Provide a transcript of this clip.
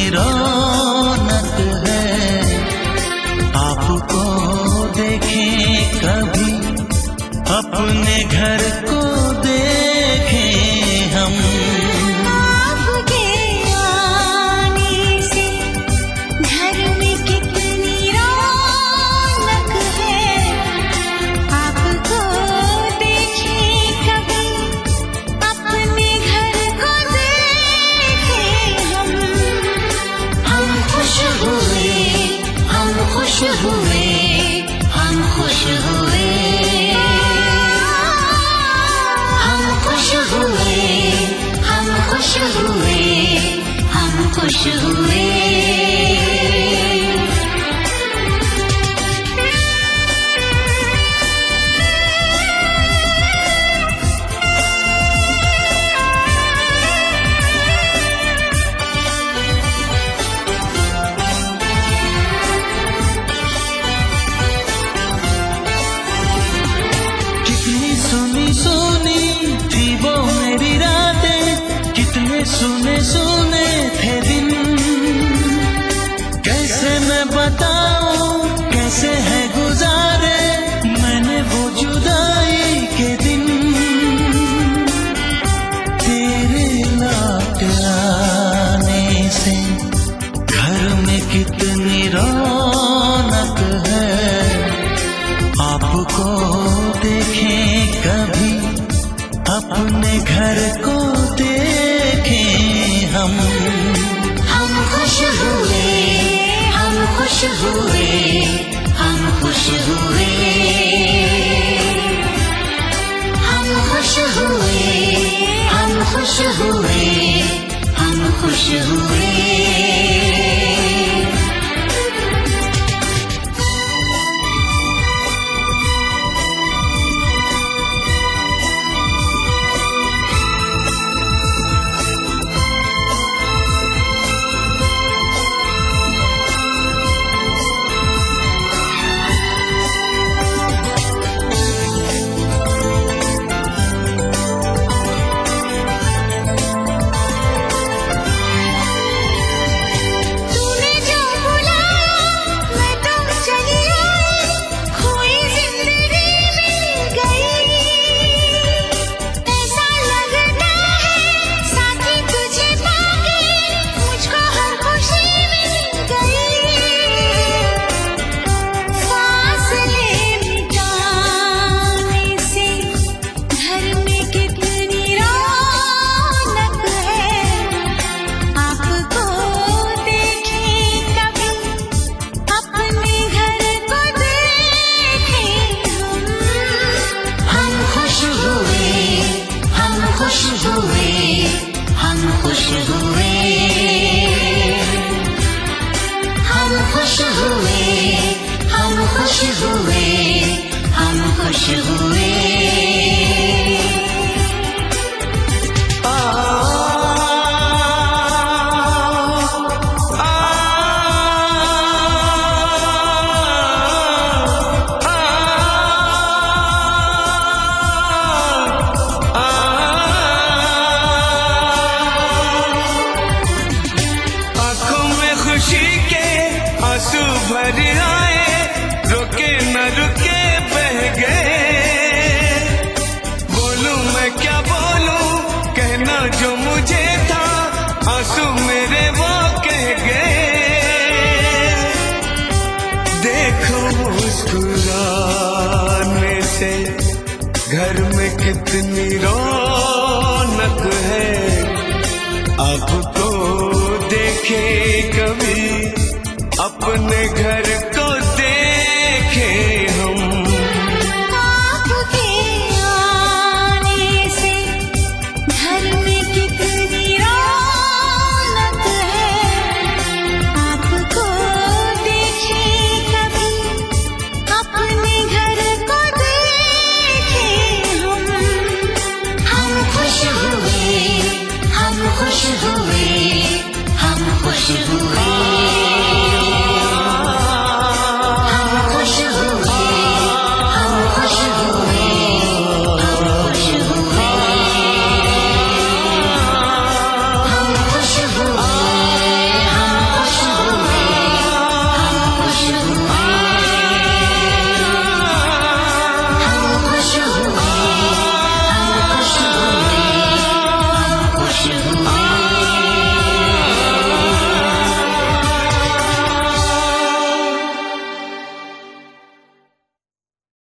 रौनक है। आपको देखें कभी, अपने घर को देखें हम। आपके आने से घर में कितनी रौनक है। आपको देखें कभी, अपने घर को देखें हम। हम खुश हुए, हम खुश हुए, हम खुश हुए। हम खुश हुए, हम खुश हुए, हम खुश हुए। कितनी सुनी सुनी थी वो मेरी रातें, कितने सुने सुने थे दिन। कैसे मैं बताऊं, कैसे है गुजारे मैंने वो जुदाई के दिन। तेरे लौट आने से घर में कितनी रौनक है। आपको देखें कभी, अपने घर को देखें हम। हम खुश हुए, हम खुश हुए, हम खुश हुए। हम खुश हुए, हम खुश हुए, हम खुश हुए। तूने जो बुलाया मैं तो चली आई, खोई जिंदगी मिल गई। ऐसा लगता है साथी तुझे पाके मुझको हर खुशी मिल गई। फासले मिटाने से घर में कितनी रौनक है। आपको देखें कभी, अपने घर को देखें हम। हम खुश हुए, हम खुश हुए, हम खुश हुए। हम खुश हुए, हम खुश हुए, हम खुश हुए। आ, आ, आ, आँखों में खुशी के आंसू भर आए, रुके न रुके बह गए। बोलूं मैं क्या बोलूं, कहना जो मुझे था आंसू मेरे वो कह गए। देखो मुस्कुराने से घर में कितनी रौनक है। आपको देखे कभी, अपने घर